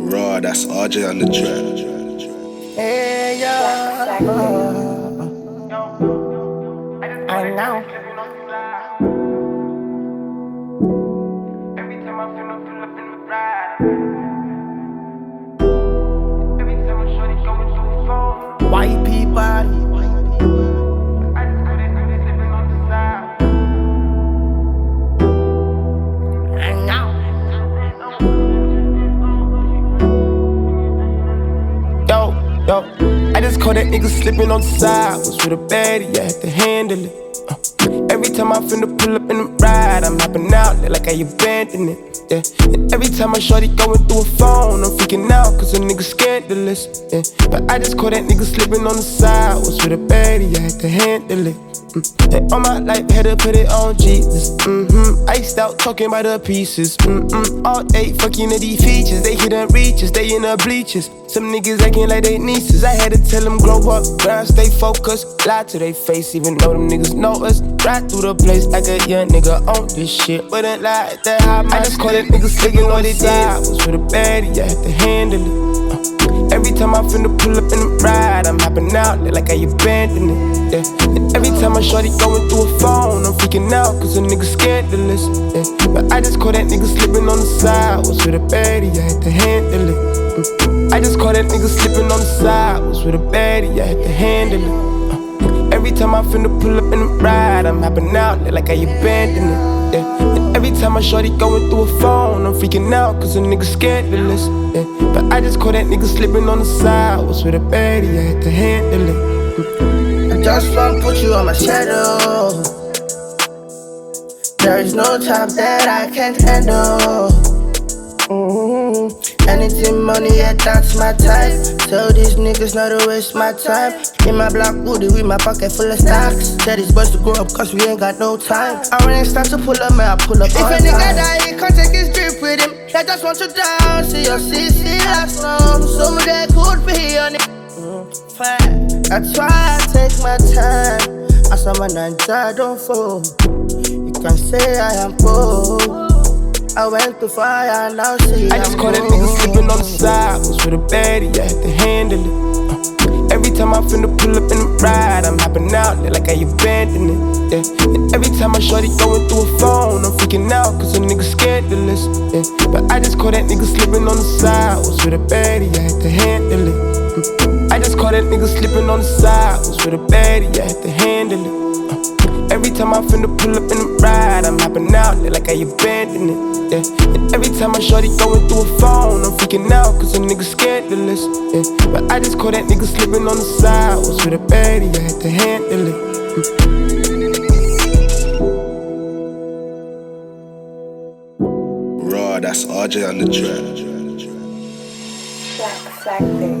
Raw, that's RJ on the track. Hey, yeah. I know. Every time I feel pull up in the ride. Every time I shorty going through a phone. White people. I just couldn't slipping on the side. I know. Yo, I just caught that nigga slipping on the side. Was with a baddie, I had to handle it. Every time I finna pull up in the ride, I'm hopping out there like I abandoned it. Yeah. And every time I shorty going through a phone, I'm freaking out cause a nigga scandalous. Yeah. But I just caught that nigga slipping on the side. Was with a baddie, I had to handle it. And all my life, had to put it on Jesus. Iced out, talking about the pieces. All day, fucking at these features. They hidden reaches, they in the bleachers. Some niggas acting like they nieces. I had to tell them grow up, grind, stay focused. Lie to they face, even though them niggas know us. Ride through the place like a young nigga on this shit. Wouldn't lie at that high. I just caught that nigga slicking on the side. Was with a baddie, I had to handle it. Every time I finna pull up in the ride, I'm hopping out there like I abandoned it. Yeah. And every time I shorty going through a phone, I'm freaking out cause a nigga scandalous. Yeah. But I just caught that nigga slipping on the side. Was with a baddie, I had to handle it. I just caught that nigga slipping on the side. Was with a baddie, I had to handle it. Every time I finna pull up in the ride, I'm hopping out there like I abandoned it. Yeah. And every time I shorty going through a phone, I'm freaking out cause a nigga scandalous. Yeah. But I just caught that nigga slipping on the side. Was with a baddie, I had to handle it. I just wanna put you on my shadow. There is no top that I can't handle. Anything money, yeah, that's my type. Tell these niggas not to waste my time. In my black hoodie with my pocket full of stacks. Tell these boys to grow up cause we ain't got no time. I when it's time to pull up, man, I pull up. If a nigga die, he can't take his drip with him. I just want you down, see your CC last long. Some of that could be on it. That's why I take my time. As I'm a ninja, don't fall. You can say I am poor. I went too far and now see I just caught that nigga slipping on the side. Was with a baddie, I had to handle it. Every time I finna pull up in the ride, I'm hopping out there like I abandoned it. Yeah. And every time I shorty going through a phone, I'm freaking out cause a nigga scandalous. Yeah. But I just caught that nigga slipping on the side. Was with a baddie, I had to handle it. I just caught that nigga slipping on the side. Was with a baddie, I had to handle it. Every time I finna pull up in the ride, I'm hopping out there like I abandoned it. Yeah. And every time I shorty going through a phone, I'm freaking out cause a nigga scandalous. Yeah. But I just caught that nigga slipping on the side. Was with a baddie, I had to handle it. Raw, that's RJ on the track. Black Flag